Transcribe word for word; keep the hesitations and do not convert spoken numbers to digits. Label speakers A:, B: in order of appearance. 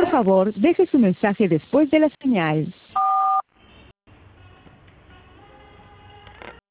A: Por favor, deje su mensaje después de la señal.